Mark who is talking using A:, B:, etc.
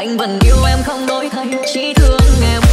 A: anh vẫn yêu em không đổi thay, chỉ thương em